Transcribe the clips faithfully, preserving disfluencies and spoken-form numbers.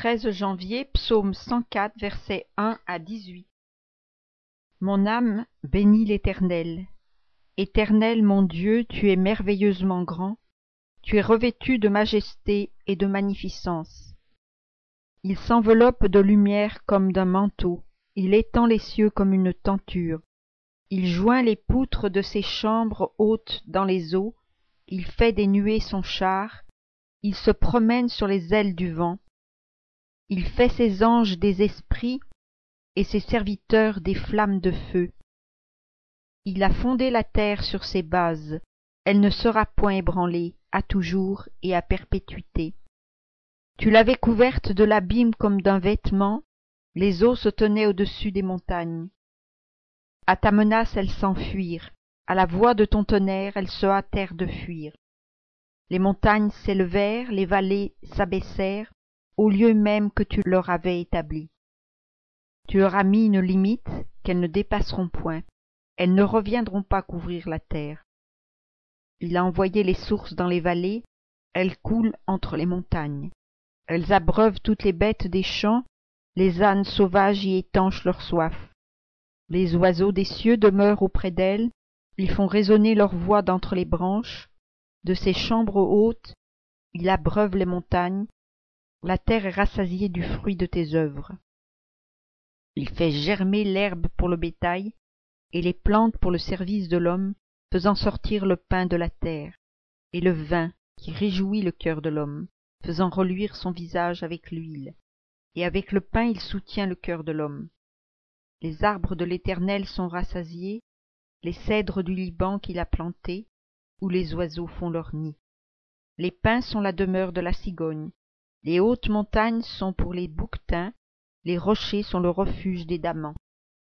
treize janvier, psaume cent quatre, versets un à dix-huit. Mon âme bénit l'Éternel. Éternel mon Dieu, tu es merveilleusement grand, tu es revêtu de majesté et de magnificence. Il s'enveloppe de lumière comme d'un manteau, il étend les cieux comme une tenture. Il joint les poutres de ses chambres hautes dans les eaux, il fait des nuées son char, il se promène sur les ailes du vent. Il fait ses anges des esprits et ses serviteurs des flammes de feu. Il a fondé la terre sur ses bases, elle ne sera point ébranlée, à toujours et à perpétuité. Tu l'avais couverte de l'abîme comme d'un vêtement, les eaux se tenaient au-dessus des montagnes. À ta menace elles s'enfuirent, à la voix de ton tonnerre elles se hâtèrent de fuir. Les montagnes s'élevèrent, les vallées s'abaissèrent, au lieu même que tu leur avais établi. Tu leur as mis une limite qu'elles ne dépasseront point, elles ne reviendront pas couvrir la terre. Il a envoyé les sources dans les vallées, elles coulent entre les montagnes. Elles abreuvent toutes les bêtes des champs, les ânes sauvages y étanchent leur soif. Les oiseaux des cieux demeurent auprès d'elles, ils font résonner leur voix d'entre les branches. De ses chambres hautes, il abreuve les montagnes. La terre est rassasiée du fruit de tes œuvres. Il fait germer l'herbe pour le bétail, et les plantes pour le service de l'homme, faisant sortir le pain de la terre, et le vin qui réjouit le cœur de l'homme, faisant reluire son visage avec l'huile. Et avec le pain il soutient le cœur de l'homme. Les arbres de l'Éternel sont rassasiés, les cèdres du Liban qu'il a plantés, où les oiseaux font leur nid. Les pins sont la demeure de la cigogne, les hautes montagnes sont pour les bouquetins, les rochers sont le refuge des damans.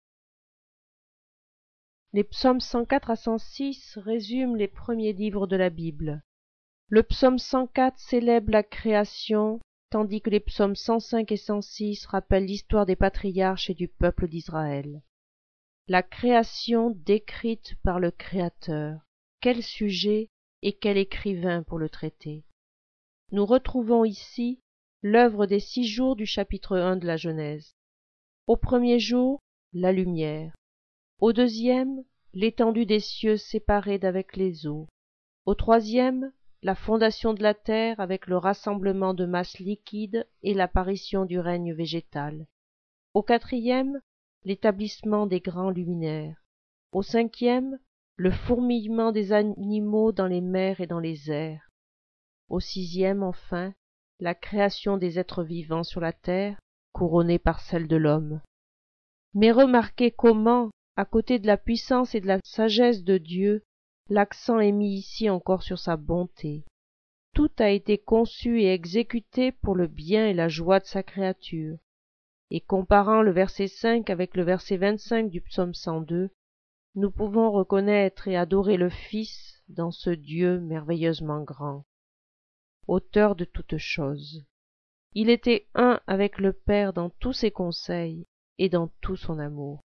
Les psaumes cent quatre à cent six résument les premiers livres de la Bible. Le psaume cent quatre célèbre la création, tandis que les psaumes cent cinq et cent six rappellent l'histoire des patriarches et du peuple d'Israël. La création décrite par le Créateur. Quel sujet et quel écrivain pour le traiter. Nous retrouvons ici l'œuvre des six jours du chapitre un de la Genèse. Au premier jour, la lumière. Au deuxième, l'étendue des cieux séparée d'avec les eaux. Au troisième, la fondation de la terre avec le rassemblement de masses liquides et l'apparition du règne végétal. Au quatrième, l'établissement des grands luminaires. Au cinquième, le fourmillement des animaux dans les mers et dans les airs. Au sixième, enfin, la création des êtres vivants sur la terre, couronnée par celle de l'homme. Mais remarquez comment, à côté de la puissance et de la sagesse de Dieu, l'accent est mis ici encore sur sa bonté. Tout a été conçu et exécuté pour le bien et la joie de sa créature. Et comparant le verset cinq avec le verset vingt-cinq du psaume cent deux, nous pouvons reconnaître et adorer le Fils dans ce Dieu merveilleusement grand, auteur de toutes choses. Il était un avec le Père dans tous ses conseils et dans tout son amour.